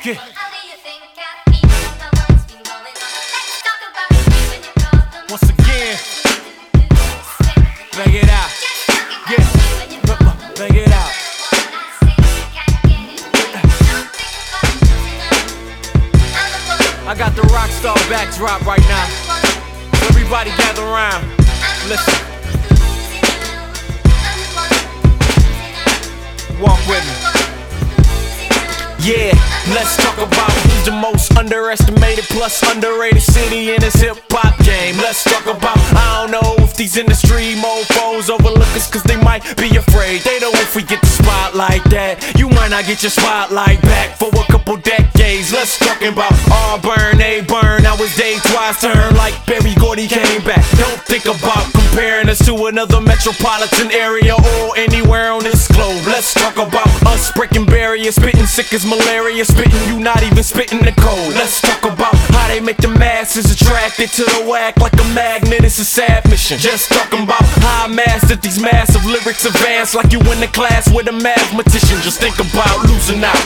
Yeah. Once again, bang it out. Yeah, bang it out. I got the rock star backdrop right now. So everybody gather around. Listen. Walk with me. Yeah, let's talk about who's the most underestimated plus underrated city in this hip-hop game. Let's talk about, I don't know if these industry mofos overlook us cause they might be afraid. They know if we get the spotlight that you might not get your spotlight back for a couple decades. Let's talk about Auburn, A-Burn, I was day twice turn like Berry Gordy came back. Don't think about comparing us to another metropolitan area or anywhere on this globe. Let's talk about us breaking barriers, spitting sick as malaria, spitting you not even spitting the code. Let's talk about how they make the masses attracted to the whack like a magnet. It's a sad mission. Just talking about how I mastered these massive lyrics advanced like you in the class with a mathematician. Just think about losing out.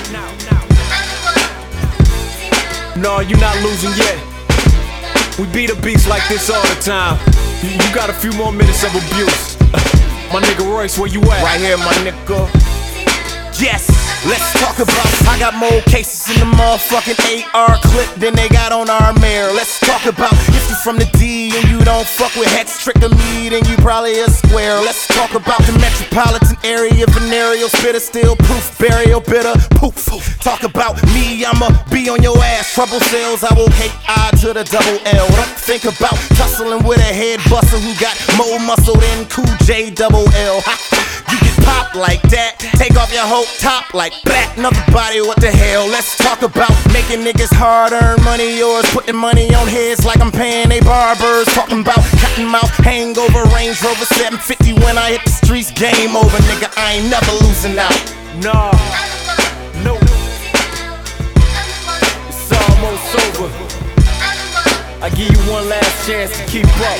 No, you're not losing yet. We beat a beast like this all the time. You got a few more minutes of abuse. My nigga Royce, where you at? Right here, my nigga. Yes, let's talk about. I got more cases in the motherfucking AR clip than they got on our mayor. Let's talk about if you from the D and you don't fuck with Hex, Trick or me, then you probably a square. Let's talk about the metropolitan area, venereal spitter, still proof, burial, bitter, poof. Talk about me, I'ma be on your ass. Trouble sales, I will hate I to the double L. Don't think about tussling with a head buster who got more muscle than Cool J double L. You get popped like that, take off your whole top like black. Another body, what the hell? Let's talk about making niggas hard-earned money, yours putting money on heads like I'm paying they barbers. Talking about cottonmouth, hangover, Range Rover 750 when I hit the streets. Game over, nigga. I ain't never losing out. Nah, no. It's almost over. I give you one last chance to keep up.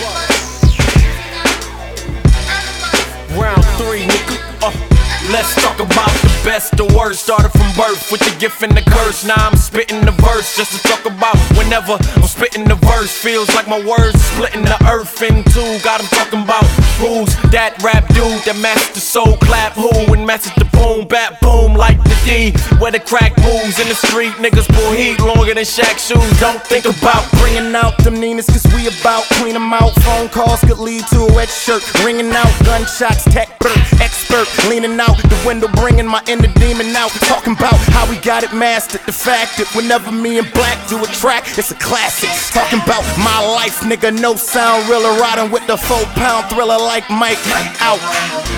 Round 3, nigga. Let's talk about the best, the worst. Started from birth with the gift and the curse. Now I'm spitting the verse just to talk about whenever I'm spitting the verse. Feels like my words splitting the earth in two. Got him talking about who's that rap dude that matched the soul clap. Who and matches the boom, bat boom like the D. Where the crack moves in the street, niggas pull heat longer than Shaq shoes. Don't think about bringing out them Ninas cause we about clean them out. Phone calls could lead to a wet shirt. Ringing out gunshots, tech bird, expert. Leaning out the window, bringing my inner demon out. Talking about how we got it mastered. The fact that whenever me and Black do a track, it's a classic. Talking about my life, nigga, no sound, real riding with the 4-pound thriller like Mike out.